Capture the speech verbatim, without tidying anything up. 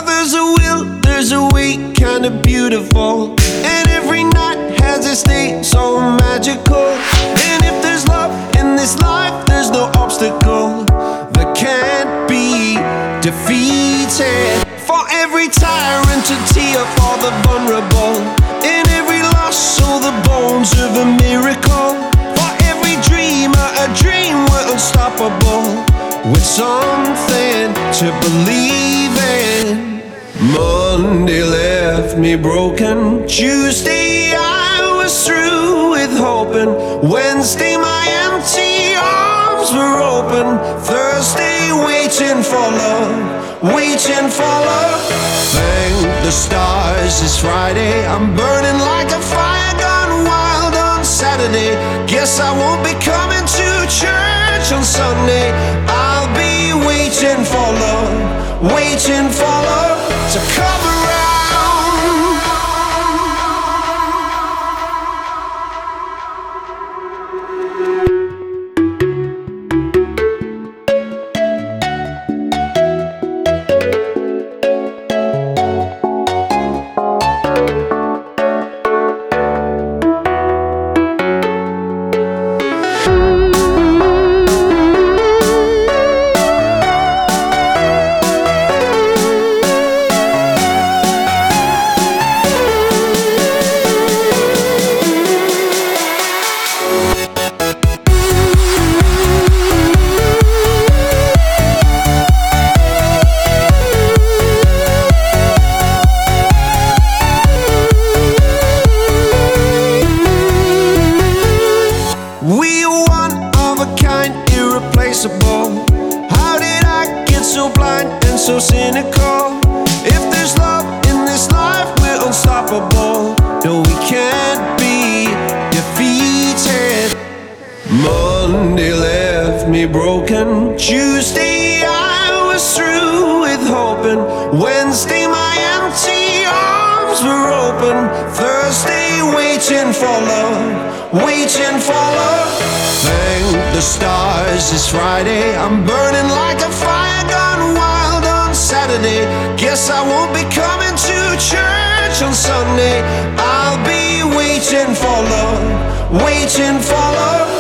there's a will, there's a way, kinda beautiful. And every night has its day, so magical. And if there's love in this life, there's no obstacle that can't be defeated. For every tyrant, a tear for the vulnerable. In every loss, so the bones of a miracle. For every dreamer, a dream we're unstoppable, with something to believe in. Monday left me broken. Tuesday I was through with hoping. Wednesday my empty arms were open. Thursday waiting for love, waiting for love. Thank the stars it's Friday. I'm burning like a fire gone wild on Saturday. Guess I won't be coming to church on Sunday. I'll be waiting for love, waiting for love to come around. We are one of a kind, irreplaceable. How did I get so blind and so cynical? If there's love in this life, we're unstoppable. No, we can't be defeated. Monday left me broken. Tuesday I was through with hoping. Wednesday my empty arms were open. Thursday waiting for love, waiting for love. Thank the stars it's Friday. I'm burning like a fire gone wild on Saturday. Guess I won't be coming to church on Sunday. I'll be waiting for love, waiting for love